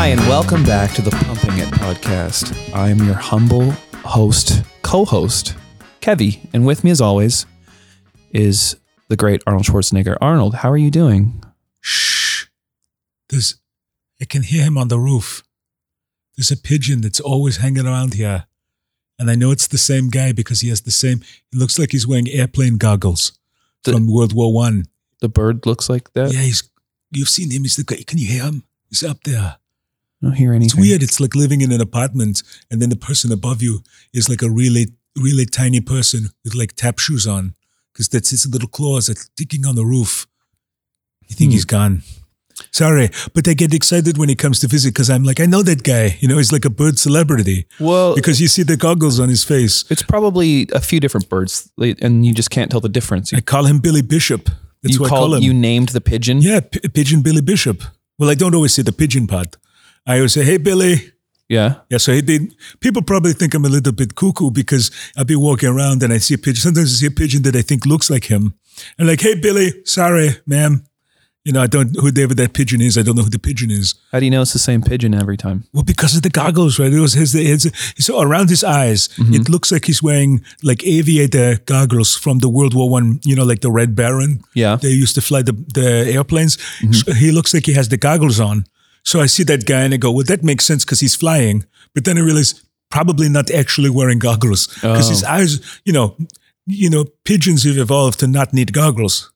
Hi, and welcome back to the Pumping It podcast. I am your humble host, co-host, Kevy, and with me as always is the great Arnold Schwarzenegger. Arnold, how are you doing? Shh. I can hear him on the roof. There's a pigeon that's always hanging around here. And I know it's the same guy because he looks like he's wearing airplane goggles from World War I. The bird looks like that? Yeah, you've seen him. He's the guy. Can you hear him? He's up there. I don't hear anything. It's weird. It's like living in an apartment and then the person above you is like a really, really tiny person with like tap shoes on because that's his little claws that's sticking on the roof. You think he's gone. Sorry, but I get excited when he comes to visit because I'm like, I know that guy. You know, he's like a bird celebrity. Well, because you see the goggles on his face. It's probably a few different birds, and you just can't tell the difference. I call him Billy Bishop. That's what I call him. You named the pigeon? Yeah, Pigeon Billy Bishop. Well, I don't always say the pigeon part. I always say, hey, Billy. Yeah. Yeah, so people probably think I'm a little bit cuckoo because I'll be walking around and I see a pigeon. Sometimes I see a pigeon that I think looks like him. And like, hey, Billy, sorry, ma'am. You know, I don't know whoever that pigeon is. I don't know who the pigeon is. How do you know it's the same pigeon every time? Well, because of the goggles, right? So around his eyes, it looks like he's wearing like aviator goggles from the World War I, you know, like the Red Baron. Yeah. They used to fly the airplanes. So he looks like he has the goggles on. So I see that guy and I go, well, that makes sense because he's flying. But then I realize probably not actually wearing goggles because his eyes, you know, pigeons have evolved to not need goggles.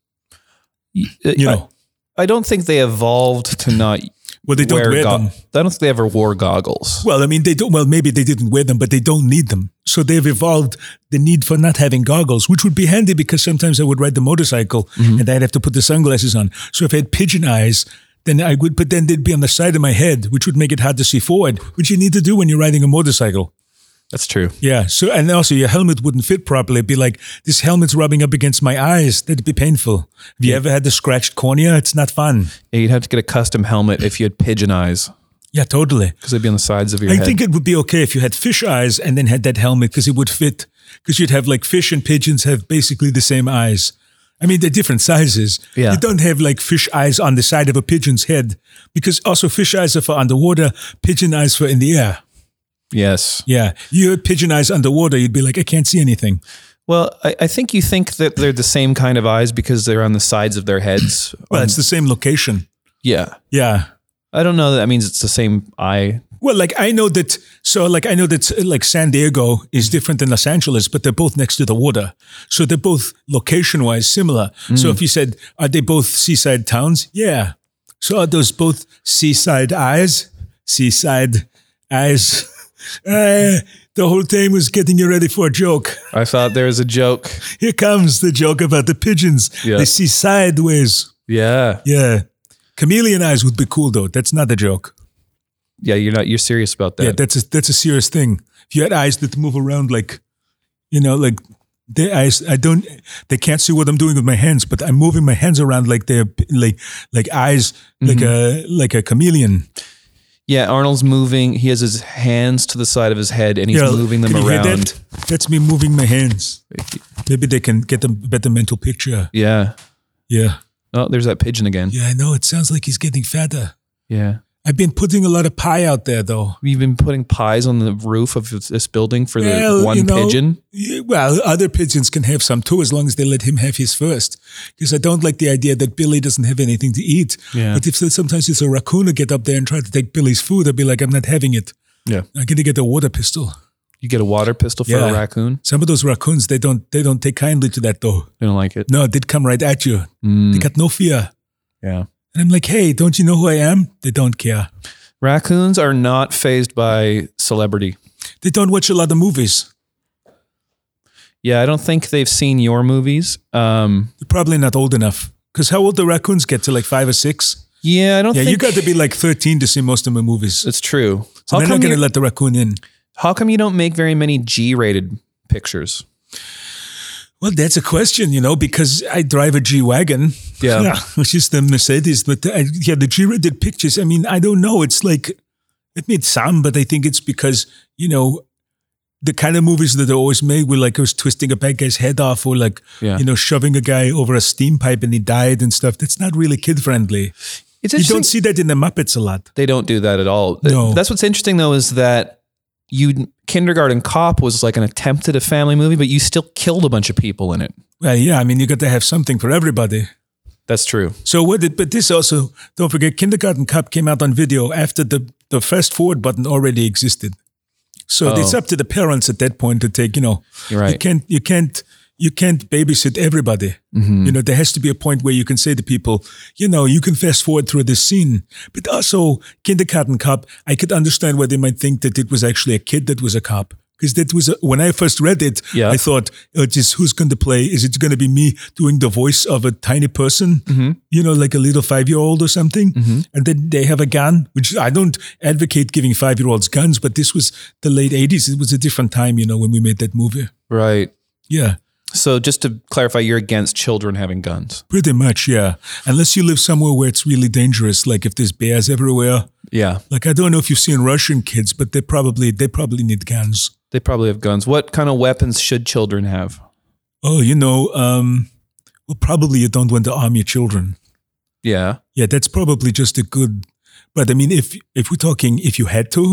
I don't think they evolved to not. Well, they don't wear them. I don't think they ever wore goggles. Well, I mean, they don't. Well, maybe they didn't wear them, but they don't need them. So they've evolved the need for not having goggles, which would be handy because sometimes I would ride the motorcycle and I'd have to put the sunglasses on. So if I had pigeon eyes, then I would, but then they'd be on the side of my head, which would make it hard to see forward, which you need to do when you're riding a motorcycle. That's true. Yeah. So, and also your helmet wouldn't fit properly. It'd be like, this helmet's rubbing up against my eyes. That'd be painful. Have you ever had the scratched cornea? It's not fun. Yeah, you'd have to get a custom helmet if you had pigeon eyes. Yeah, totally. Because they'd be on the sides of your head. I think it would be okay if you had fish eyes and then had that helmet because it would fit. Because you'd have like fish and pigeons have basically the same eyes. I mean, they're different sizes. Yeah. You don't have like fish eyes on the side of a pigeon's head because also fish eyes are for underwater, pigeon eyes for in the air. Yes. Yeah. You had pigeon eyes underwater, you'd be like, I can't see anything. Well, I think you think that they're the same kind of eyes because they're on the sides of their heads. Well, it's the same location. Yeah. Yeah. I don't know that means it's the same eye. Well, like I know that San Diego is different than Los Angeles, but they're both next to the water. So they're both location-wise similar. So if you said, are they both seaside towns? Yeah. So are those both seaside eyes? Seaside eyes. The whole time was getting you ready for a joke. I thought there was a joke. Here comes the joke about the pigeons. Yeah. They see sideways. Yeah. Yeah. Chameleon eyes would be cool though. That's not a joke. Yeah, you're serious about that. Yeah, that's a serious thing. If you had eyes that move around like, you know, like their eyes, they can't see what I'm doing with my hands, but I'm moving my hands around like they're like eyes, like a chameleon. Yeah, Arnold's moving. He has his hands to the side of his head, and he's moving them around. Hear that? That's me moving my hands. Maybe they can get a better mental picture. Yeah. Yeah. Oh, there's that pigeon again. Yeah, I know. It sounds like he's getting fatter. Yeah. I've been putting a lot of pie out there, though. You've been putting pies on the roof of this building for the one pigeon? Well, other pigeons can have some too, as long as they let him have his first. Because I don't like the idea that Billy doesn't have anything to eat. Yeah. But if sometimes it's a raccoon to get up there and try to take Billy's food, I'd be like, I'm not having it. Yeah. I'm going to get a water pistol. You get a water pistol for a raccoon? Some of those raccoons, they don't take kindly to that, though. They don't like it? No, they'd come right at you. They got no fear. Yeah. And I'm like, hey, don't you know who I am? They don't care. Raccoons are not fazed by celebrity. They don't watch a lot of movies. Yeah, I don't think they've seen your movies. They're probably not old enough. Because how old do raccoons get to, like 5 or 6? Yeah, I don't think... Yeah, you got to be like 13 to see most of my movies. It's true. So they're not going to let the raccoon in. How come you don't make very many G-rated pictures? Well, that's a question, because I drive a G-Wagon. Yeah. Which is the Mercedes. But the G-rated pictures, I mean, I don't know. It's like, it made some, but I think it's because, the kind of movies that they always made were like, I was twisting a bad guy's head off or shoving a guy over a steam pipe and he died and stuff. That's not really kid-friendly. It's You interesting. don't see that in the Muppets a lot. They don't do that at all. No. That's what's interesting though, is that Kindergarten Cop was like an attempt at a family movie, but you still killed a bunch of people in it. Well, yeah, I mean, you got to have something for everybody. That's true. So but this also, don't forget, Kindergarten Cop came out on video after the fast forward button already existed. So it's up to the parents at that point to take, You're right. you can't babysit everybody. There has to be a point where you can say to people, you can fast forward through this scene. But also, Kindergarten Cop, I could understand why they might think that it was actually a kid that was a cop. Because that was, when I first read it, I thought, who's going to play? Is it going to be me doing the voice of a tiny person? Like a little 5-year-old or something? And then they have a gun, which I don't advocate giving 5-year-olds guns, but this was the late 80s. It was a different time, when we made that movie. Right. Yeah. So just to clarify, you're against children having guns. Pretty much, yeah. Unless you live somewhere where it's really dangerous, like if there's bears everywhere. Yeah. Like, I don't know if you've seen Russian kids, but they probably need guns. They probably have guns. What kind of weapons should children have? Oh, well, probably you don't want to arm your children. Yeah. Yeah, that's probably just a good, but I mean, if we're talking, if you had to,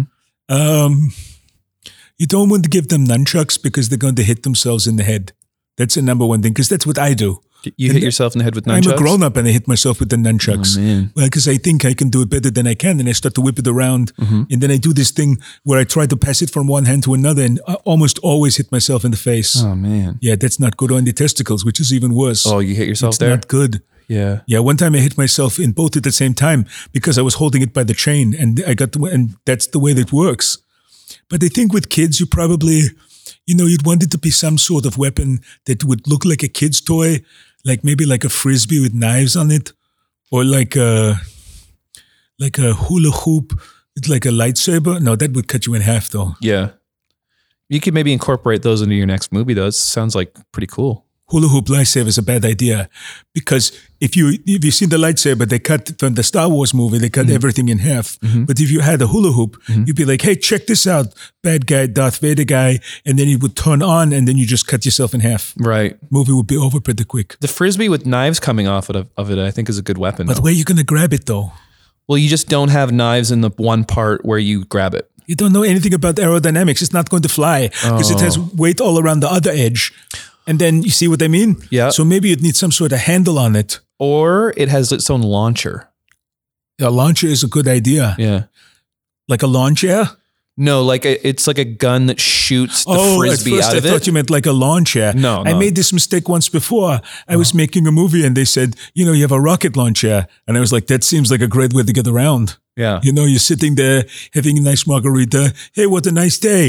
you don't want to give them nunchucks because they're going to hit themselves in the head. That's the number one thing, because that's what I do. You hit yourself in the head with nunchucks? I'm a grown-up and I hit myself with the nunchucks. Oh, man. Well, because I think I can do it better than I can, and I start to whip it around, and then I do this thing where I try to pass it from one hand to another, and I almost always hit myself in the face. Oh, man. Yeah, that's not good. On the testicles, which is even worse. Oh, you hit yourself It's there? not good. Yeah. Yeah, one time I hit myself in both at the same time because I was holding it by the chain, and and that's the way that works. But I think with kids, you probably, you'd want it to be some sort of weapon that would look like a kid's toy, like maybe like a frisbee with knives on it, or like a hula hoop with like a lightsaber. No, that would cut you in half, though. Yeah. You could maybe incorporate those into your next movie, though. It sounds like pretty cool. Hula hoop lightsaber is a bad idea, because if you've seen the lightsaber, they cut from the Star Wars movie, they cut everything in half. But if you had a hula hoop, you'd be like, hey, check this out, bad guy, Darth Vader guy, and then it would turn on, and then you just cut yourself in half. Right. Movie would be over pretty quick. The frisbee with knives coming off of it, I think, is a good weapon. But though. where are you going to grab it, though? Well, you just don't have knives in the one part where you grab it. You don't know anything about aerodynamics. It's not going to fly because it has weight all around the other edge. And then, you see what I mean? Yeah. So maybe you'd need some sort of handle on it. Or it has its own launcher. A launcher is a good idea. Yeah. Like a lawn chair? No, it's like a gun that shoots the frisbee at first out of I it. thought you meant like a lawn chair. No. I made this mistake once before. I was making a movie and they said, you have a rocket launcher. And I was like, that seems like a great way to get around. Yeah. You're sitting there having a nice margarita. Hey, what a nice day.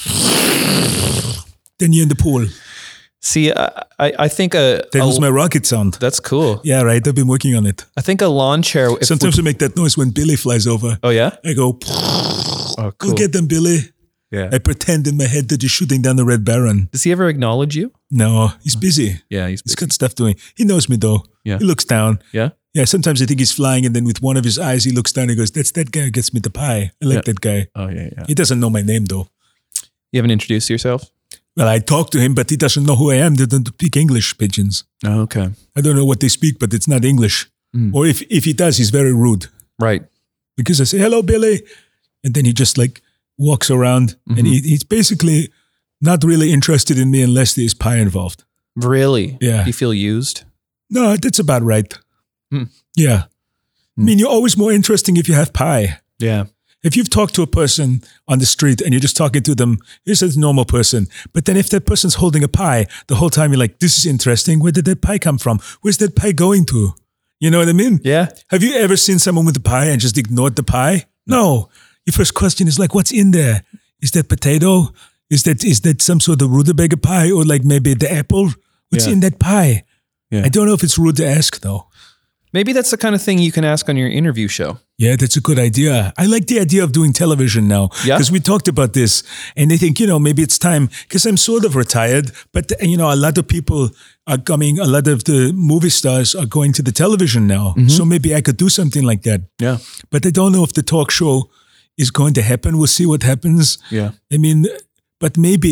Then you're in the pool. See, I think That was my rocket sound. That's cool. Yeah, right. I've been working on it. I think a lawn chair. Sometimes I make that noise when Billy flies over. Oh, yeah? I go, Oh, cool. go get them, Billy. Yeah. I pretend in my head that he's shooting down the Red Baron. Does he ever acknowledge you? No, he's busy. Yeah, He's got stuff doing. He knows me, though. Yeah. He looks down. Yeah? Yeah, sometimes I think he's flying, and then with one of his eyes, he looks down and he goes, that's that guy who gets me the pie. I like that guy. Oh, yeah. He doesn't know my name, though. You haven't introduced yourself? Well, I talk to him, but he doesn't know who I am. They don't speak English, pigeons. Oh, okay. I don't know what they speak, but it's not English. Or if he does, he's very rude. Right. Because I say, hello, Billy. And then he just like walks around and he's basically not really interested in me unless there's pie involved. Really? Yeah. You feel used? No, that's about right. Yeah. I mean, you're always more interesting if you have pie. Yeah. If you've talked to a person on the street and you're just talking to them, here's a normal person. But then if that person's holding a pie, the whole time you're like, this is interesting. Where did that pie come from? Where's that pie going to? You know what I mean? Yeah. Have you ever seen someone with a pie and just ignored the pie? No. Your first question is like, what's in there? Is that potato? Is that some sort of rutabaga pie, or like maybe the apple? What's in that pie? Yeah. I don't know if it's rude to ask, though. Maybe that's the kind of thing you can ask on your interview show. Yeah, that's a good idea. I like the idea of doing television now. Yeah. Because we talked about this, and I think, maybe it's time, because I'm sort of retired, but, a lot of people are coming, a lot of the movie stars are going to the television now. So maybe I could do something like that. Yeah. But I don't know if the talk show is going to happen. We'll see what happens. Yeah. I mean, but maybe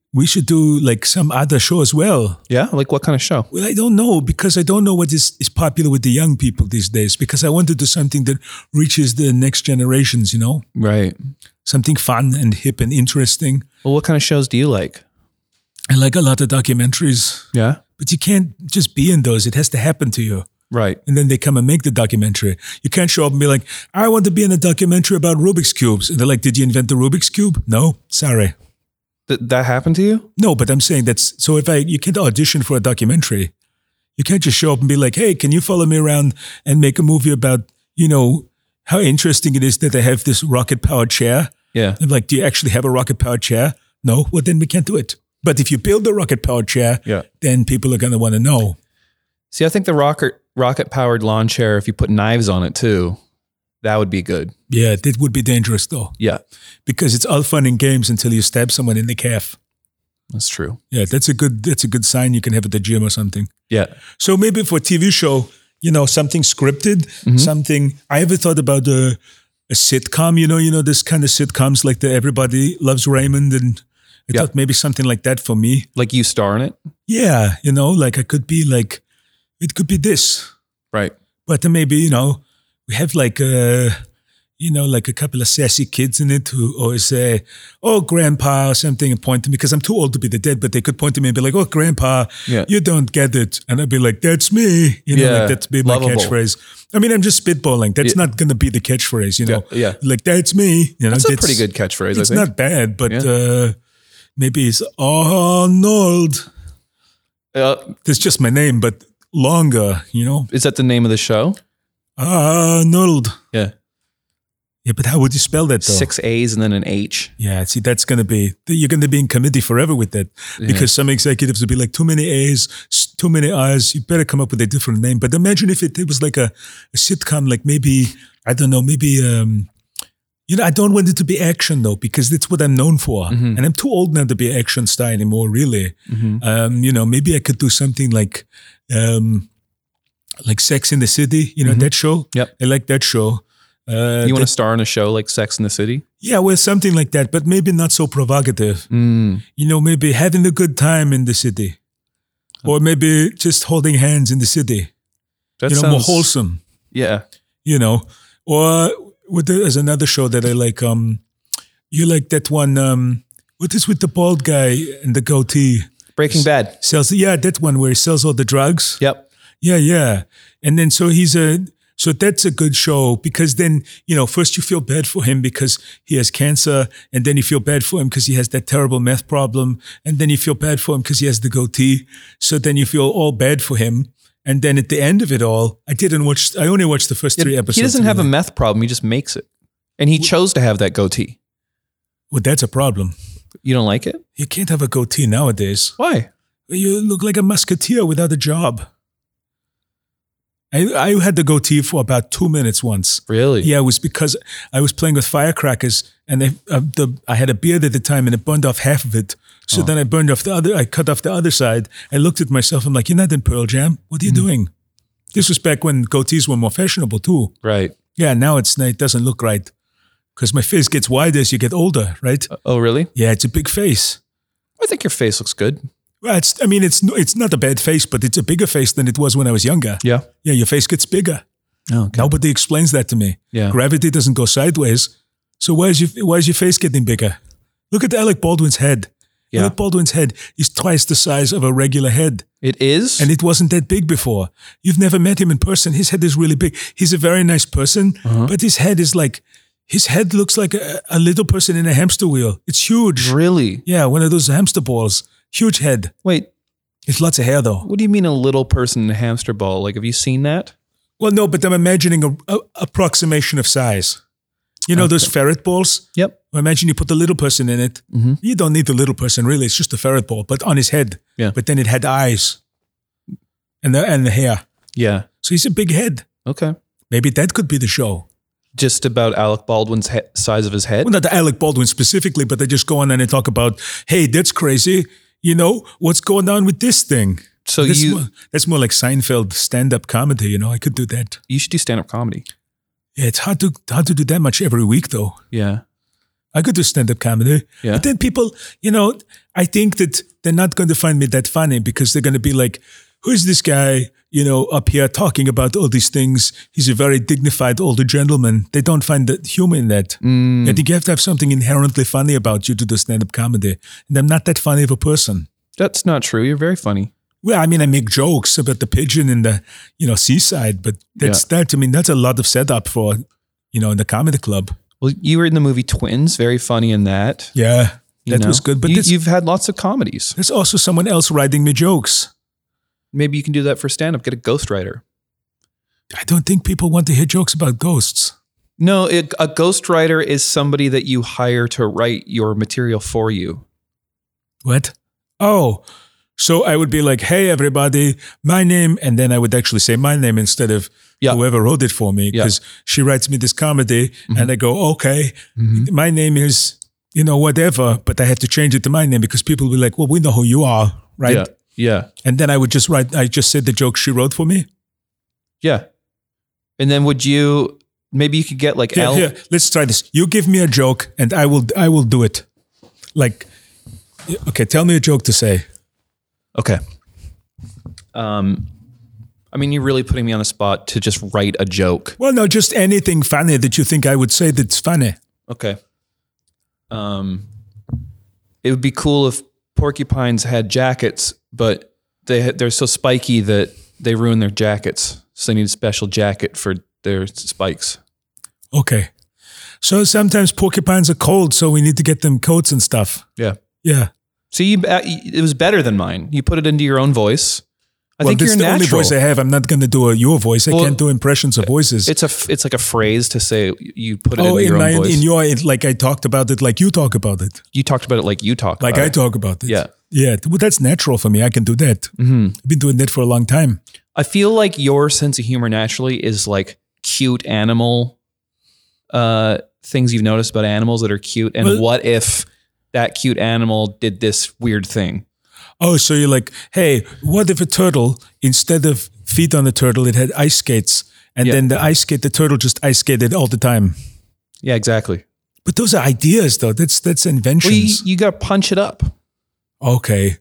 we should do like some other show as well. Yeah? Like what kind of show? Well, I don't know because I don't know what is popular with the young people these days because I want to do something that reaches the next generations, you know? Right. Something fun and hip and interesting. Well, what kind of shows do you like? I like a lot of documentaries, Yeah? but you can't just be in those. It has to happen to you. Right. And then they come and make the documentary. You can't show up and be like, I want to be in a documentary about Rubik's Cubes. And they're like, did you invent the Rubik's Cube? No, sorry. That happened to you? No, but I'm saying that's, so you can't audition for a documentary. You can't just show up and be like, hey, can you follow me around and make a movie about, you know, how interesting it is that they have this rocket-powered chair? Yeah. And like, do you actually have a rocket-powered chair? No? Well, then we can't do it. But if you build a rocket-powered chair, then people are going to want to know. See, I think the rocket-powered lawn chair, if you put knives on it too, that would be good. Yeah, that would be dangerous though. Yeah. Because it's all fun and games until you stab someone in the calf. That's true. Yeah, that's a good sign you can have at the gym or something. Yeah. So maybe for a TV show, you know, something scripted, something. I ever thought about a sitcom, you know, this kind of sitcoms like the Everybody Loves Raymond, and I thought maybe something like that for me. Like you star in it? Yeah, you know, like I could be like, it could be this. Right. But then maybe, you know, we have like like a couple of sassy kids in it who always say, oh, grandpa or something, and point to me because I'm too old to be the dad, but they could point to me and be like, oh, grandpa, you don't get it. And I'd be like, that's me. You know, like that'd be my catchphrase. I mean, I'm just spitballing. That's not going to be the catchphrase, you know. Yeah. Like, that's me. You know, that's a pretty good catchphrase, I think. It's not bad, but maybe it's Arnold. That's just my name, but longer, you know. Is that the name of the show? Arnold. Yeah. Yeah, but how would you spell that though? 6 A's and then an H. Yeah, see, that's going to be, you're going to be in committee forever with that because some executives will be like, too many A's, too many I's, you better come up with a different name. But imagine if it was like a sitcom, like maybe, I don't know, maybe, I don't want it to be action though, because that's what I'm known for. And I'm too old now to be an action star anymore, really. Maybe I could do something like Sex in the City, that show. Yep. I like that show. You want to star in a show like Sex in the City? Yeah, well, something like that, but maybe not so provocative. Maybe having a good time in the city. Or maybe just holding hands in the city. That sounds more wholesome. Yeah. Or there's another show that I like. You like that one, what is with the bald guy and the goatee? Breaking Bad. That one where he sells all the drugs. Yep. Yeah. And then so that's a good show because then, first you feel bad for him because he has cancer, and then you feel bad for him because he has that terrible meth problem, and then you feel bad for him because he has the goatee. So then you feel all bad for him. And then at the end of it all, I only watched the first 3 episodes. He doesn't have a meth problem, he just makes it. And he chose to have that goatee. Well, that's a problem. You don't like it? You can't have a goatee nowadays. Why? You look like a musketeer without a job. I had the goatee for about 2 minutes once. Really? Yeah, it was because I was playing with firecrackers, and I had a beard at the time, and it burned off half of it. So then I cut off the other side. I looked at myself, I'm like, you're not in Pearl Jam. What are you doing? This was back when goatees were more fashionable too. Right. Yeah, now it doesn't look right. Because my face gets wider as you get older, right? Oh, really? Yeah, it's a big face. I think your face looks good. Well, it's not a bad face, but it's a bigger face than it was when I was younger. Yeah. Yeah, your face gets bigger. Oh, okay. Nobody explains that to me. Yeah. Gravity doesn't go sideways. So why is your face getting bigger? Look at Alec Baldwin's head. Yeah. Alec Baldwin's head is twice the size of a regular head. It is? And it wasn't that big before. You've never met him in person. His head is really big. He's a very nice person, but his head looks like a little person in a hamster wheel. It's huge. Really? Yeah, one of those hamster balls. Huge head. Wait. It's lots of hair though. What do you mean a little person in a hamster ball? Like, have you seen that? Well, no, but I'm imagining a approximation of size. Those ferret balls? Yep. Well, imagine you put the little person in it. You don't need the little person, really. It's just a ferret ball, but on his head. Yeah. But then it had eyes and the hair. Yeah. So he's a big head. Okay. Maybe that could be the show. Just about Alec Baldwin's size of his head? Well, not the Alec Baldwin specifically, but they just go on and they talk about, hey, that's crazy. What's going on with this thing? So that's more like Seinfeld stand-up comedy. I could do that. You should do stand-up comedy. Yeah, it's hard to do that much every week though. Yeah. I could do stand-up comedy. Yeah. But then people, I think that they're not going to find me that funny because they're going to be like, who's this guy, up here talking about all these things? He's a very dignified older gentleman. They don't find the humor in that. I think you have to have something inherently funny about you to do stand-up comedy. And I'm not that funny of a person. That's not true. You're very funny. Well, I mean, I make jokes about the pigeon in the, seaside, but that's a lot of setup for, in the comedy club. Well, you were in the movie Twins, very funny in that. Yeah, that was good. But you've had lots of comedies. There's also someone else writing me jokes. Maybe you can do that for stand-up. Get a ghostwriter. I don't think people want to hear jokes about ghosts. No, a ghostwriter is somebody that you hire to write your material for you. What? Oh, so I would be like, hey, everybody, my name, and then I would actually say my name instead of whoever wrote it for me, because she writes me this comedy, and I go, okay, my name is, whatever, but I have to change it to my name because people will be like, well, we know who you are, right? Yeah. And then I would just I just said the joke she wrote for me. Yeah. And then maybe you could get like Here, let's try this. You give me a joke and I will do it. Like, okay, tell me a joke to say. Okay. I mean, you're really putting me on the spot to just write a joke. Well, no, just anything funny that you think I would say that's funny. Okay. It would be cool if porcupines had jackets, but they're so spiky that they ruin their jackets. So they need a special jacket for their spikes. Okay. So sometimes porcupines are cold, so we need to get them coats and stuff. Yeah. Yeah. See, it was better than mine. You put it into your own voice. I think you're natural. natural. This is the only voice I have. I'm not going to do your voice. I can't do impressions of voices. It's like a phrase to say you put it into your own voice. Like I talked about it, like you talk about it. You talked about it like you talk about it. Like I talk about it. Yeah. Yeah. Well, that's natural for me. I can do that. I've been doing that for a long time. I feel like your sense of humor naturally is like cute animal things you've noticed about animals that are cute. And what if that cute animal did this weird thing? Oh, so you're like, hey, what if a turtle, instead of feet on the turtle, it had ice skates, and then the turtle just ice skated all the time? Yeah, exactly. But those are ideas, though. That's inventions. Well, you got to punch it up. Okay.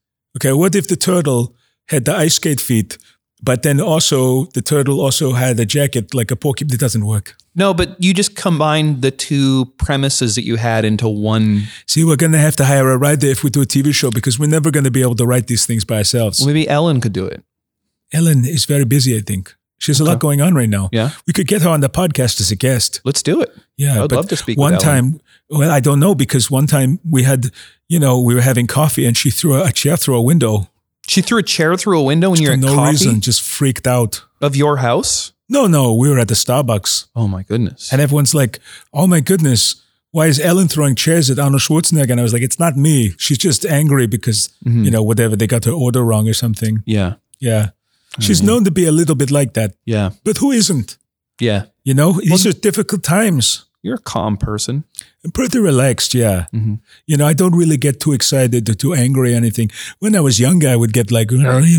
What if the turtle had the ice skate feet, but then also the turtle also had a jacket like a porcupine? That doesn't work. No, but you just combined the two premises that you had into one. See, we're going to have to hire a writer if we do a TV show because we're never going to be able to write these things by ourselves. Well, maybe Ellen could do it. Ellen is very busy, I think. She has a lot going on right now. Yeah. We could get her on the podcast as a guest. Let's do it. Yeah. I'd love to speak with Ellen. One time, well, I don't know, because one time we had, we were having coffee and she threw a chair through a window. She threw a chair through a window when you were at coffee? For no reason, just freaked out. Of your house? No, we were at the Starbucks. Oh my goodness. And everyone's like, oh my goodness, why is Ellen throwing chairs at Arnold Schwarzenegger? And I was like, it's not me. She's just angry because, whatever, they got her order wrong or something. Yeah. Yeah. She's known to be a little bit like that. Yeah. But who isn't? Yeah. These are difficult times. You're a calm person. I'm pretty relaxed, yeah. Mm-hmm. I don't really get too excited or too angry or anything. When I was younger, I would get like,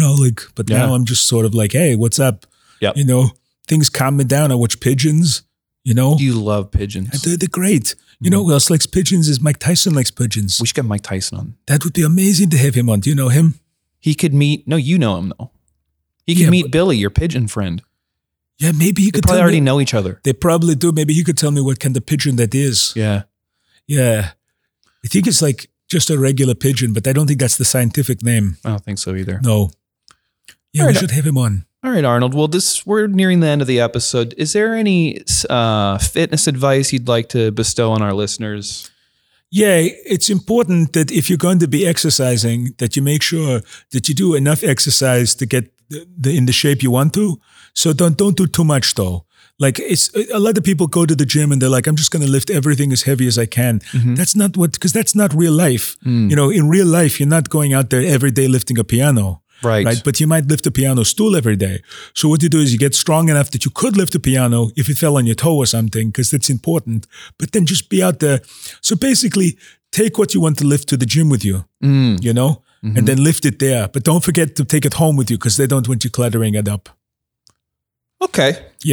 but now I'm just sort of like, hey, what's up? Yep. Things calm me down. I watch pigeons, You love pigeons. They're great. Who else likes pigeons is Mike Tyson likes pigeons. We should get Mike Tyson on. That would be amazing to have him on. Do you know him? He could meet, no, you know him though. He could meet Billy, your pigeon friend. Yeah, maybe he could probably already know each other. They probably do. Maybe he could tell me what kind of pigeon that is. Yeah. Yeah. I think it's like just a regular pigeon, but I don't think that's the scientific name. I don't think so either. No. Yeah, we should have him on. All right, Arnold. Well, we're nearing the end of the episode. Is there any fitness advice you'd like to bestow on our listeners? Yeah, it's important that if you're going to be exercising, that you make sure that you do enough exercise to get in the shape you want to. So don't do too much though. Like it's a lot of people go to the gym and they're like, I'm just going to lift everything as heavy as I can. Mm-hmm. That's not because that's not real life. In real life, you're not going out there every day lifting a piano. Right. But you might lift a piano stool every day. So what you do is you get strong enough that you could lift a piano if it fell on your toe or something, because that's important. But then just be out there. So basically, take what you want to lift to the gym with you, and then lift it there. But don't forget to take it home with you because they don't want you cluttering it up. Okay. Yeah.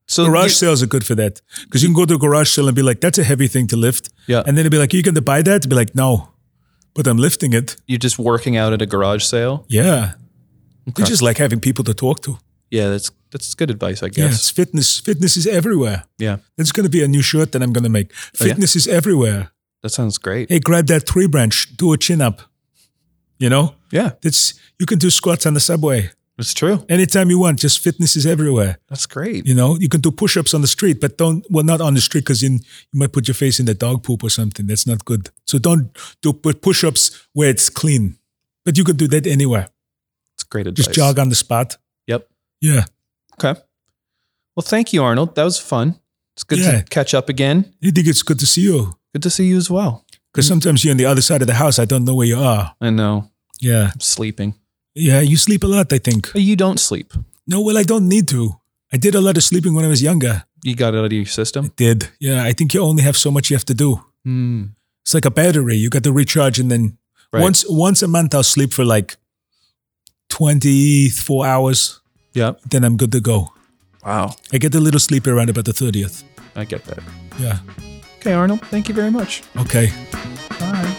So Garage sales are good for that because you can go to a garage sale and be like, "That's a heavy thing to lift." Yeah. And then they'd be like, "Are you going to buy that?" Be like, "No, but I'm lifting it." You're just working out at a garage sale? Yeah. They just like having people to talk to. Yeah, that's good advice, I Yeah, guess. it's fitness. Fitness is everywhere. Yeah. That's going to be a new shirt that I'm going to make. Fitness is everywhere. That sounds great. Hey, grab that tree branch, do a chin up. You know? Yeah, You can do squats on the subway. it's true. Anytime you want, just fitness is everywhere. That's great. You know, you can do push-ups on the street, but not on the street because you might put your face in the dog poop or something. That's not good. So don't do push-ups where it's clean. But you can do that anywhere. It's great advice. Just jog on the spot. Yep. Yeah. Okay. Well, thank you, Arnold. That was fun. It's good to catch up again. I think it's good to see you. Good to see you as well. Because sometimes you're on the other side of the house. I don't know where you are. I know. Yeah. I'm sleeping. Yeah, you sleep a lot, I think. But you don't sleep. No, well, I don't need to. I did a lot of sleeping when I was younger. You got it out of your system? Did. Yeah, I think you only have so much you have to do. It's like a battery. You got to recharge and then once a month I'll sleep for like 24 hours. Yeah. Then I'm good to go. Wow. I get a little sleepy around about the 30th. I get that. Yeah. Okay, Arnold. Thank you very much. Okay. Bye.